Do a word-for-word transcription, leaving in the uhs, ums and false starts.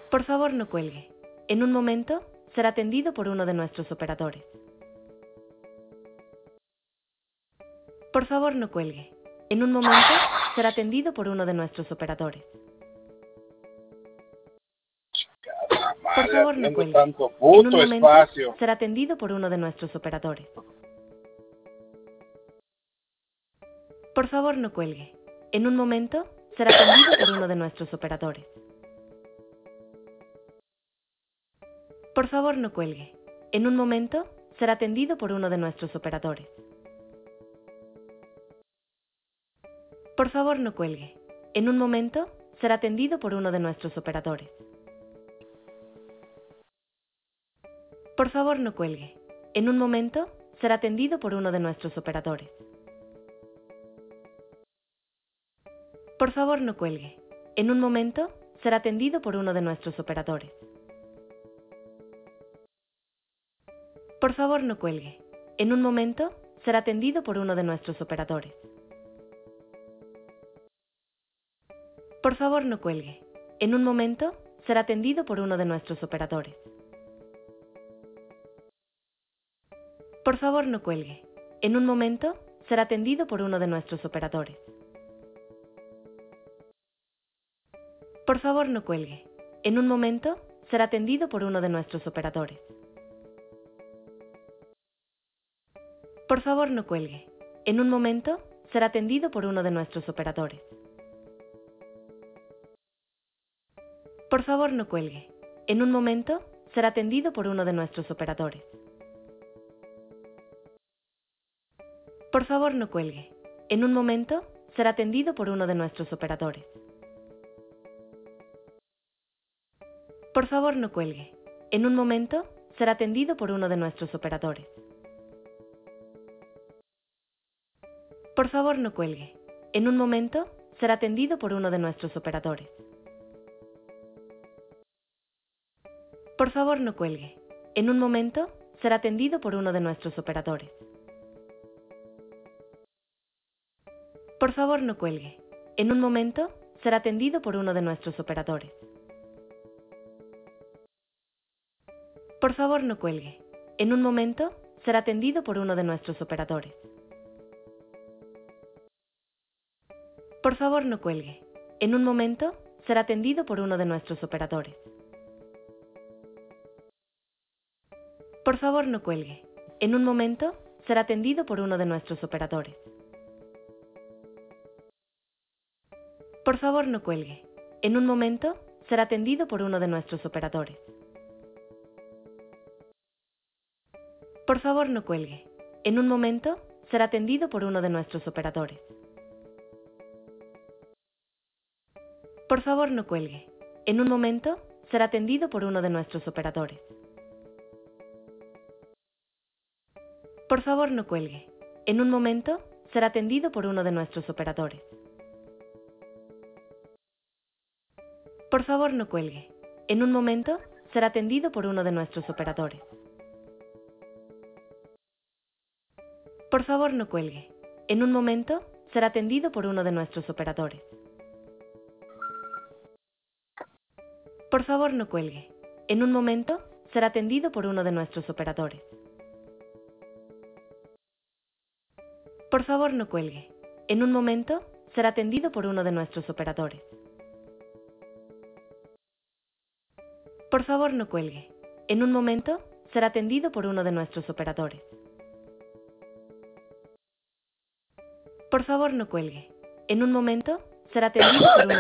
Por favor, no cuelgue. En un momento, será atendido por uno de nuestros operadores. Por favor, no cuelgue. En un momento, será atendido por uno de nuestros operadores. Por Madre, favor, no haciendo cuelgue. tanto En un puto momento, espacio. será atendido por uno de nuestros operadores. Por favor, no cuelgue. En un momento, será atendido por uno de nuestros operadores. Por favor, no cuelgue. En un momento, será atendido por uno de nuestros operadores. Por favor, no cuelgue. En un momento, será atendido por uno de nuestros operadores. Por favor, no cuelgue. En un momento, será atendido por uno de nuestros operadores. Por favor, no cuelgue. En un momento, será atendido por uno de nuestros operadores. Por favor, no cuelgue. En un momento, será atendido por uno de nuestros operadores. Por favor, no cuelgue. En un momento, será atendido por uno de nuestros operadores. Por favor, no cuelgue. En un momento, será atendido por uno de nuestros operadores. Por favor, no cuelgue. En un momento, será atendido por uno de nuestros operadores. Por favor, no cuelgue. En un momento, será atendido por uno de nuestros operadores. Por favor, no cuelgue. En un momento, será atendido por uno de nuestros operadores. Por favor, no cuelgue. En un momento, será atendido por uno de nuestros operadores. Por favor, no cuelgue. En un momento, será atendido por uno de nuestros operadores. Por favor, no cuelgue. En un momento, será atendido por uno de nuestros operadores. Por favor, no cuelgue. En un momento, será atendido por uno de nuestros operadores. Por favor, no cuelgue. En un momento, será atendido por uno de nuestros operadores. Por favor, no cuelgue. En un momento, será atendido por uno de nuestros operadores. Por favor, no cuelgue. En un momento, será atendido por uno de nuestros operadores. Por favor, no cuelgue. En un momento, será atendido por uno de nuestros operadores. Por favor, no cuelgue. En un momento, será atendido por uno de nuestros operadores. Por favor, no cuelgue. En un momento, será atendido por uno de nuestros operadores. Por favor, no cuelgue. En un momento, será atendido por uno de nuestros operadores. Por favor, no cuelgue. En un momento, será atendido por uno de nuestros operadores. Por favor, no cuelgue. En un momento, será atendido por uno de nuestros operadores. Por favor, no cuelgue. En un momento, será atendido por uno de nuestros operadores. Por favor, no cuelgue. En un momento, será atendido por uno de nuestros operadores. Por favor, no cuelgue. En un momento, será atendido por uno de nuestros operadores. Por favor, no cuelgue. En un momento, será atendido por uno de nuestros operadores. Por favor, no cuelgue. En un momento, será atendido por uno